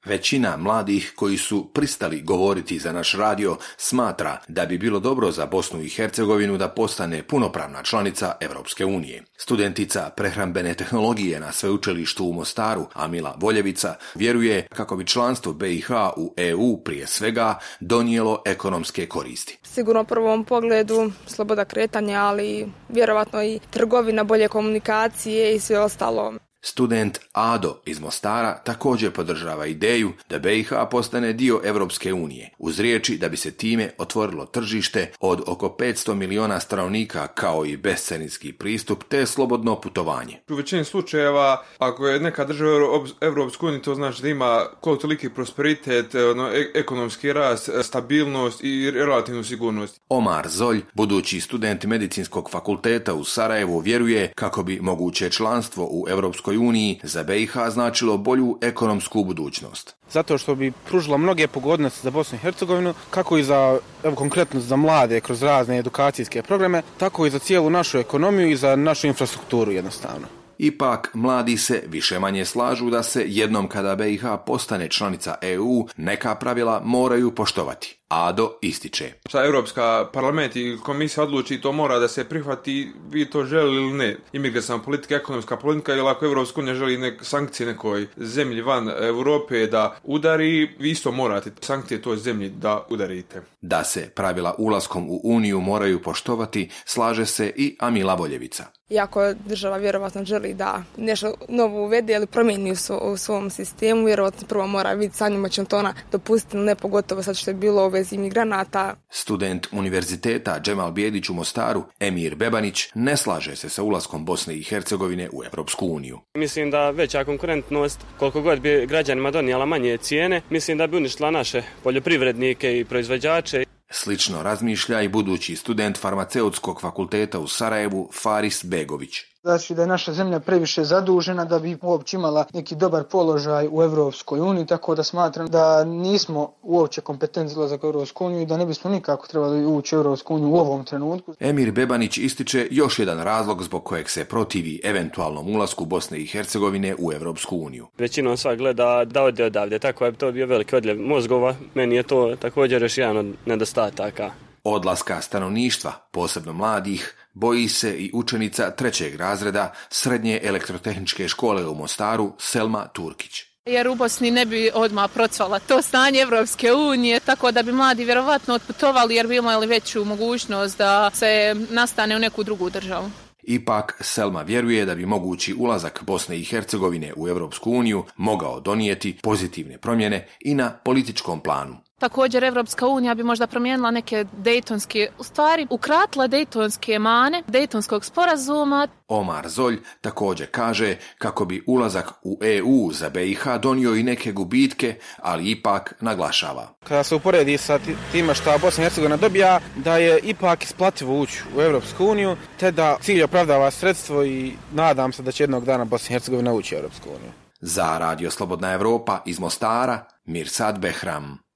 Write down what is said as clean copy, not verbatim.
Većina mladih koji su pristali govoriti za naš radio smatra da bi bilo dobro za Bosnu i Hercegovinu da postane punopravna članica Europske unije. Studentica prehrambene tehnologije na sveučilištu u Mostaru, Amila Voljevica, vjeruje kako bi članstvo BiH u EU prije svega donijelo ekonomske koristi. Sigurno u prvom pogledu sloboda kretanja, ali vjerovatno i trgovina, bolje komunikacije i sve ostalo. Student Ado iz Mostara također podržava ideju da BiH postane dio Europske unije, uz riječi da bi se time otvorilo tržište od oko 500 miliona stanovnika kao i bescarinski pristup te slobodno putovanje. U većini slučajeva, ako je neka država Europske unije, to znači da ima koliko toliki prosperitet, ekonomski rast, stabilnost i relativnu sigurnost. Omar Zolj, budući student medicinskog fakulteta u Sarajevu, vjeruje kako bi moguće članstvo u Europskoj uniji za BiH značilo bolju ekonomsku budućnost. Zato što bi pružilo mnoge pogodnosti za Bosnu i Hercegovinu, kako i za, konkretno za mlade kroz razne edukacijske programe, tako i za cijelu našu ekonomiju i za našu infrastrukturu jednostavno. Ipak, mladi se više manje slažu da se jednom kada BiH postane članica EU, neka pravila moraju poštovati. Ado ističe. Šta Europska parlament i komisija odluči, to mora da se prihvati, vi to želi ili ne. Imigracijna politika, ekonomska politika, ili ako Europska unija želi sankcije nekoj zemlji van Europe da udari, vi isto morate sankcije toj zemlji da udarite. Da se pravila ulaskom u Uniju moraju poštovati, slaže se i Amila Voljevica. Iako država vjerovatno želi da nešto novo uvede ili promijeni u svom sistemu, vjerovatno prvo mora vidjeti sa njima će to ona dopustiti, ne pogotovo sad što je bilo u vezi imigranata. Student univerziteta Džemal Bijedić u Mostaru, Emir Bebanić, ne slaže se sa ulaskom Bosne i Hercegovine u Europsku uniju. Mislim da veća konkurentnost, koliko god bi građanima donijela manje cijene, mislim da bi uništila naše poljoprivrednike i proizvođače. Slično razmišlja i budući student farmaceutskog fakulteta u Sarajevu Faris Begović. Znači da je naša zemlja previše zadužena da bi uopće imala neki dobar položaj u Europskoj uniji, tako da smatram da nismo uopće kompetentni za ulazak u Europsku uniju i da ne bismo nikako trebali ući u Europsku uniju u ovom trenutku. Emir Bebanić ističe još jedan razlog zbog kojeg se protivi eventualnom ulasku Bosne i Hercegovine u Europsku uniju. Većinom sva gleda da ode odavde, tako je to bio veliki odljev mozgova, meni je to također još jedan od nedostataka. Odlaska stanovništva, posebno mladih, boji se i učenica 3. razreda Srednje elektrotehničke škole u Mostaru Selma Turkić. Jer u Bosni ne bi odmah procvala to stanje Evropske unije, tako da bi mladi vjerovatno otputovali jer bi imali veću mogućnost da se nastane u neku drugu državu. Ipak, Selma vjeruje da bi mogući ulazak Bosne i Hercegovine u Europsku uniju mogao donijeti pozitivne promjene i na političkom planu. Također, Evropska unija bi možda promijenila neke dejtonske, u stvari ukratila dejtonske mane, dejtonskog sporazuma. Omar Zolj također kaže kako bi ulazak u EU za BiH donio i neke gubitke, ali ipak naglašava. Kada se uporedi sa time što Bosna i Hercegovina dobija, da je ipak isplativo ući u Europsku uniju, te da cilj opravdava sredstvo i nadam se da će jednog dana Bosna i Hercegovina ući u Europsku uniju. Za Radio Slobodna Evropa iz Mostara, Mirsad Behram.